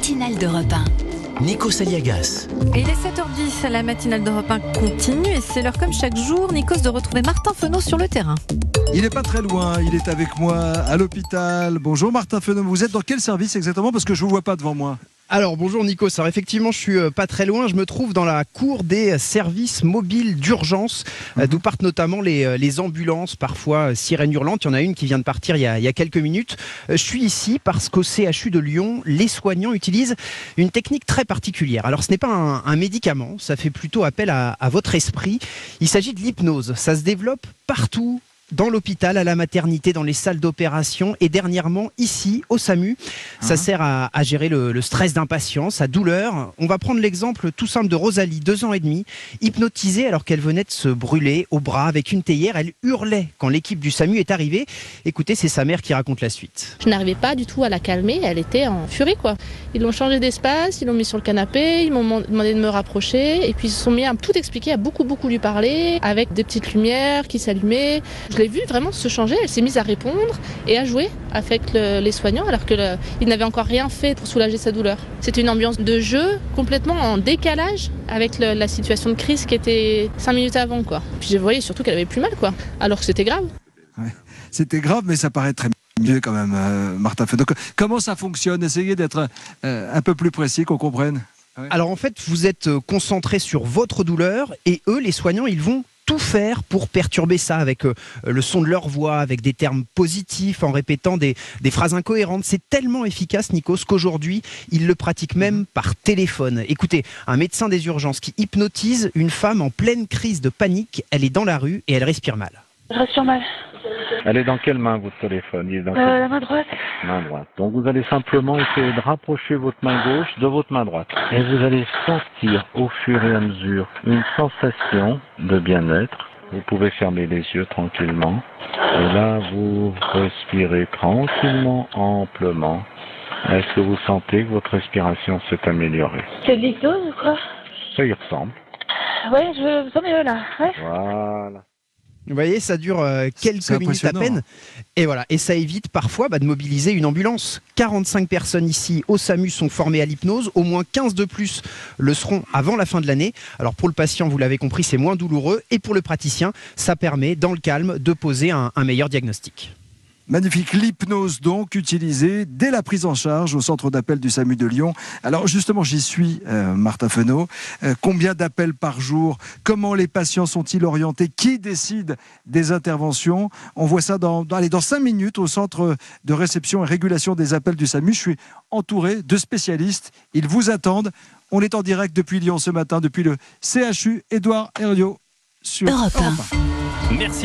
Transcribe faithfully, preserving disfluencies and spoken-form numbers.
matinale d'Europe un. Nikos Aliagas. Et il est sept heures dix, la matinale d'Europe un continue et c'est l'heure comme chaque jour, Nikos, de retrouver Martin Fenot sur le terrain. Il n'est pas très loin, il est avec moi à l'hôpital. Bonjour Martin Fenot, vous êtes dans quel service exactement? Parce que je ne vous vois pas devant moi. Alors bonjour Nikos, alors effectivement je suis pas très loin, je me trouve dans la cour des services mobiles d'urgence, mmh. d'où partent notamment les, les ambulances, parfois sirènes hurlantes. Il y en a une qui vient de partir il y a, il y a quelques minutes. Je suis ici parce qu'au C H U de Lyon, les soignants utilisent une technique très particulière. Alors ce n'est pas un, un médicament, ça fait plutôt appel à, à votre esprit. Il s'agit de l'hypnose, ça se développe partout. Dans l'hôpital, à la maternité, dans les salles d'opération et dernièrement ici au SAMU. Ça mmh. sert à, à gérer le, le stress d'un patient, sa douleur. On va prendre l'exemple tout simple de Rosalie, deux ans et demi, hypnotisée alors qu'elle venait de se brûler au bras avec une théière. Elle hurlait quand l'équipe du SAMU est arrivée. Écoutez, c'est sa mère qui raconte la suite. Je n'arrivais pas du tout à la calmer, elle était en furie quoi. Ils l'ont changé d'espace, ils l'ont mis sur le canapé, ils m'ont demandé de me rapprocher et puis ils se sont mis à tout expliquer, à beaucoup beaucoup lui parler avec des petites lumières qui s'allumaient. Je l'ai vue vraiment se changer, elle s'est mise à répondre et à jouer avec le, les soignants alors qu'il n'avait encore rien fait pour soulager sa douleur. C'était une ambiance de jeu complètement en décalage avec le, la situation de crise qui était cinq minutes avant quoi. Puis je voyais surtout qu'elle avait plus mal quoi, alors que c'était grave. Ouais, c'était grave mais ça paraît très mieux quand même euh, Martin Fenot. Comment ça fonctionne? Essayez d'être euh, un peu plus précis, qu'on comprenne. Ouais. Alors en fait vous êtes concentré sur votre douleur et eux les soignants ils vont tout faire pour perturber ça avec euh, le son de leur voix, avec des termes positifs, en répétant des, des phrases incohérentes. C'est tellement efficace, Nikos, qu'aujourd'hui, ils le pratiquent même par téléphone. Écoutez, un médecin des urgences qui hypnotise une femme en pleine crise de panique. Elle est dans la rue et elle respire mal. Je respire mal. Elle est dans quelle main votre téléphone? Il est dans euh, quelle... La main droite. Main droite. Donc vous allez simplement essayer de rapprocher votre main gauche de votre main droite. Et vous allez sentir au fur et à mesure une sensation de bien-être. Vous pouvez fermer les yeux tranquillement. Et là, vous respirez tranquillement, amplement. Est-ce que vous sentez que votre respiration s'est améliorée? C'est de l'hypnose ou quoi? Ça y ressemble. Ouais, je me sens mieux là. Ouais. Voilà. Vous voyez, ça dure euh, quelques minutes à peine. Et voilà, et ça évite parfois bah, de mobiliser une ambulance. quarante-cinq personnes ici au SAMU sont formées à l'hypnose. Au moins quinze de plus le seront avant la fin de l'année. Alors pour le patient, vous l'avez compris, c'est moins douloureux. Et pour le praticien, ça permet, dans le calme, de poser un, un meilleur diagnostic. Magnifique, l'hypnose donc utilisée dès la prise en charge au centre d'appel du SAMU de Lyon. Alors justement, j'y suis, euh, Martin Fenot. Euh, combien d'appels par jour? Comment les patients sont-ils orientés? Qui décide des interventions? On voit ça dans, dans, allez, dans cinq minutes au centre de réception et régulation des appels du SAMU. Je suis entouré de spécialistes. Ils vous attendent. On est en direct depuis Lyon ce matin, depuis le C H U Édouard Herriot sur Europe un. Merci.